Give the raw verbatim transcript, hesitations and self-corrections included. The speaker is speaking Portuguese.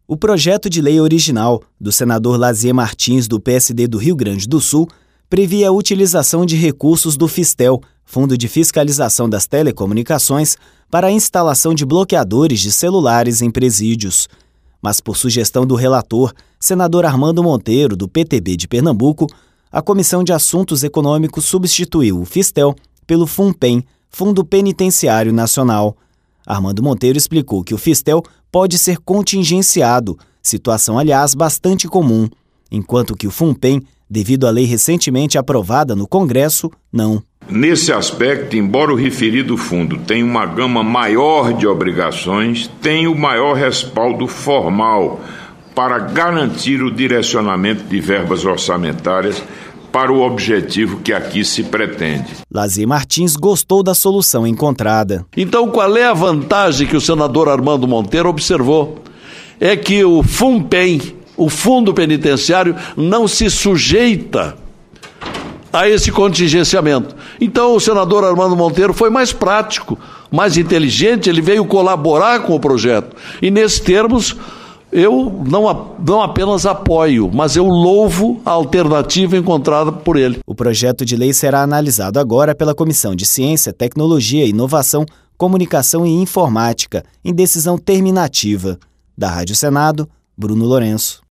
O projeto de lei original do senador Lazier Martins, do P S D do Rio Grande do Sul, previa a utilização de recursos do Fistel, Fundo de Fiscalização das Telecomunicações, para a instalação de bloqueadores de celulares em presídios. Mas, por sugestão do relator, senador Armando Monteiro, do P T B de Pernambuco, a Comissão de Assuntos Econômicos substituiu o Fistel pelo FUNPEN, Fundo Penitenciário Nacional. Armando Monteiro explicou que o Fistel pode ser contingenciado, situação, aliás, bastante comum, enquanto que o FUNPEN, devido à lei recentemente aprovada no Congresso, não. Nesse aspecto, embora o referido fundo tenha uma gama maior de obrigações, tem o maior respaldo formal para garantir o direcionamento de verbas orçamentárias para o objetivo que aqui se pretende. Lazier Martins gostou da solução encontrada. Então, qual é a vantagem que o senador Armando Monteiro observou? É que o FUNPEN, o Fundo Penitenciário, não se sujeita a esse contingenciamento. Então, o senador Armando Monteiro foi mais prático, mais inteligente, ele veio colaborar com o projeto. E, nesses termos, eu não, não apenas apoio, mas eu louvo a alternativa encontrada por ele. O projeto de lei será analisado agora pela Comissão de Ciência, Tecnologia, Inovação, Comunicação e Informática, em decisão terminativa. Da Rádio Senado, Bruno Lourenço.